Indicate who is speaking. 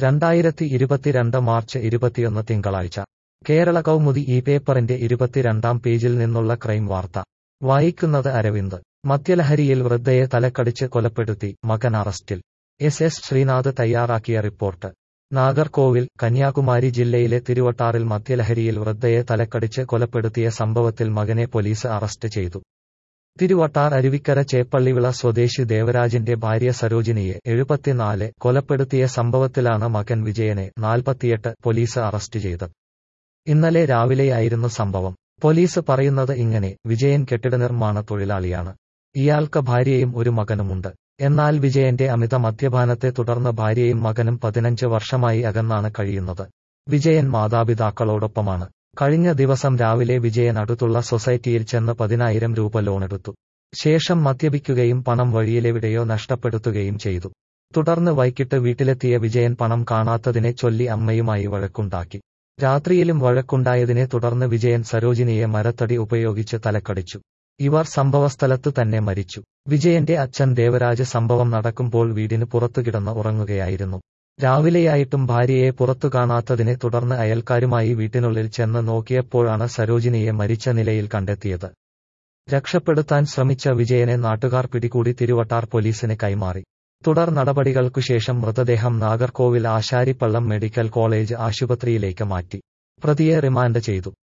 Speaker 1: 2022 March 21 തിങ്കളാഴ്ച കേരള കൗമുദി ഈ പേപ്പറിന്റെ 22-ാം പേജിൽ നിന്നുള്ള ക്രൈം വാർത്ത വായിക്കുന്നത് അരവിന്ദ്. മദ്യലഹരിയിൽ വൃദ്ധയെ തലക്കടിച്ച് കൊലപ്പെടുത്തി, മകൻ അറസ്റ്റിൽ. എസ് ശ്രീനാഥ് തയ്യാറാക്കിയ റിപ്പോർട്ട്. നാഗർകോവിൽ, കന്യാകുമാരി ജില്ലയിലെ തിരുവട്ടാറിൽ മദ്യലഹരിയിൽ വൃദ്ധയെ തലക്കടിച്ച് കൊലപ്പെടുത്തിയ സംഭവത്തിൽ മകനെ പോലീസ് അറസ്റ്റ് ചെയ്തു. തിരുവട്ടാർ അരുവിക്കര ചേപ്പള്ളിവിള സ്വദേശി ദേവരാജിന്റെ ഭാര്യ സരോജിനിയെ 74 കൊലപ്പെടുത്തിയ സംഭവത്തിലാണ് മകൻ വിജയനെ 48 പോലീസ് അറസ്റ്റ് ചെയ്തത്. ഇന്നലെ രാവിലെയായിരുന്നു സംഭവം. പോലീസ് പറയുന്നത് ഇങ്ങനെ: വിജയൻ കെട്ടിടനിർമ്മാണ തൊഴിലാളിയാണ്. ഇയാൾക്ക് ഭാര്യയും ഒരു മകനുമുണ്ട്. എന്നാൽ വിജയന്റെ അമിത മദ്യപാനത്തെ തുടർന്ന് ഭാര്യയും മകനും 15 വർഷമായി അകന്നാണ് കഴിയുന്നത്. വിജയൻ മാതാപിതാക്കളോടൊപ്പമാണ്. കഴിഞ്ഞ ദിവസം രാവിലെ വിജയൻ അടുത്തുള്ള സൊസൈറ്റിയിൽ ചെന്ന് 10,000 രൂപ ലോണെടുത്തു. ശേഷം മദ്യപിക്കുകയും പണം വഴിയിലെവിടെയോ നഷ്ടപ്പെടുത്തുകയും ചെയ്തു. തുടർന്ന് വൈകിട്ട് വീട്ടിലെത്തിയ വിജയൻ പണം കാണാത്തതിനെ ചൊല്ലി അമ്മയുമായി വഴക്കുണ്ടാക്കി. രാത്രിയിലും വഴക്കുണ്ടായതിനെ തുടർന്ന് വിജയൻ സരോജിനിയെ മരത്തടി ഉപയോഗിച്ച് തലക്കടിച്ചു. ഇവർ സംഭവസ്ഥലത്ത് തന്നെ മരിച്ചു. വിജയന്റെ അച്ഛൻ ദേവരാജ് സംഭവം നടക്കുമ്പോൾ വീടിന് പുറത്തു കിടന്ന് ഉറങ്ങുകയായിരുന്നു. രാവിലെയായിട്ടും ഭാര്യയെ പുറത്തു കാണാത്തതിനെ തുടർന്ന് അയൽക്കാരുമായി വീട്ടിനുള്ളിൽ ചെന്ന് നോക്കിയപ്പോഴാണ് സരോജിനിയെ മരിച്ച നിലയിൽ കണ്ടെത്തിയത്. രക്ഷപ്പെടുത്താൻ ശ്രമിച്ച വിജയനെ നാട്ടുകാർ പിടികൂടി തിരുവട്ടാർ പോലീസിന് കൈമാറി. തുടർ നടപടികൾക്കുശേഷം മൃതദേഹം നാഗർകോവിൽ ആശാരിപ്പള്ളം മെഡിക്കൽ കോളേജ് ആശുപത്രിയിലേക്ക് മാറ്റി. പ്രതിയെ റിമാൻഡ് ചെയ്തു.